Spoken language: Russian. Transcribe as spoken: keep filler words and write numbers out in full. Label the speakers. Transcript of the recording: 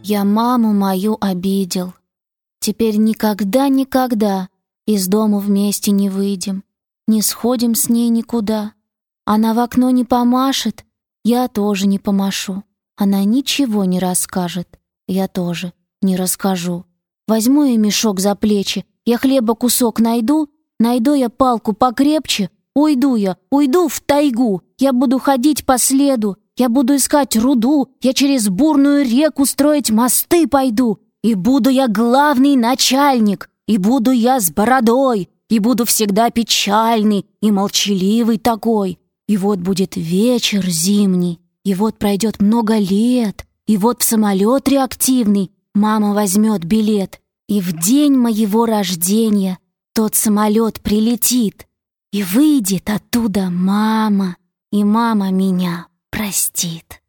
Speaker 1: Я маму мою обидел. Теперь никогда-никогда из дому вместе не выйдем, не сходим с ней никуда. Она в окно не помашет, я тоже не помашу. Она ничего не расскажет, я тоже не расскажу. Возьму я мешок за плечи, я хлеба кусок найду, найду я палку покрепче, уйду я, уйду в тайгу. Я буду ходить по следу, я буду искать руду, я через бурную реку строить мосты пойду. И буду я главный начальник, и буду я с бородой, и буду всегда печальный и молчаливый такой. И вот будет вечер зимний, и вот пройдет много лет, и вот в самолет реактивный мама возьмет билет, и в день моего рождения тот самолет прилетит, и выйдет оттуда мама, и мама меня простит.